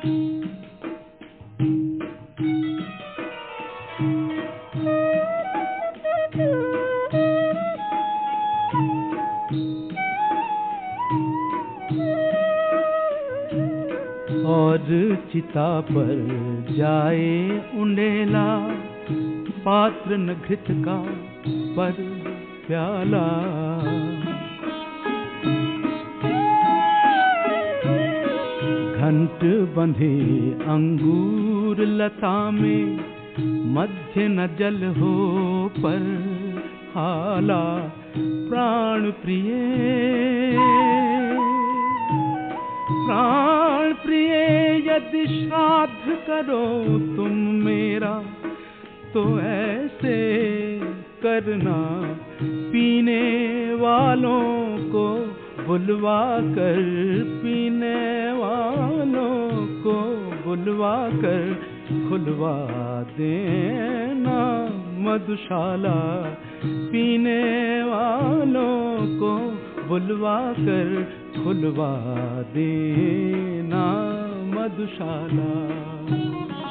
और चिता पर जाए उंडेला, पात्र न घृत का पर प्याला। घंट बंधे अंगूर लता में, मध्य न जल हो पर हाला। प्राण प्रिय प्राण प्रिय यदि श्राद्ध करो तुम मेरा, तो ऐसे करना पीने वालों को बुलवा कर, पीने वालों को बुलवा कर खुलवा देना मधुशाला। पीने वालों को बुलवा कर खुलवा देना मधुशाला।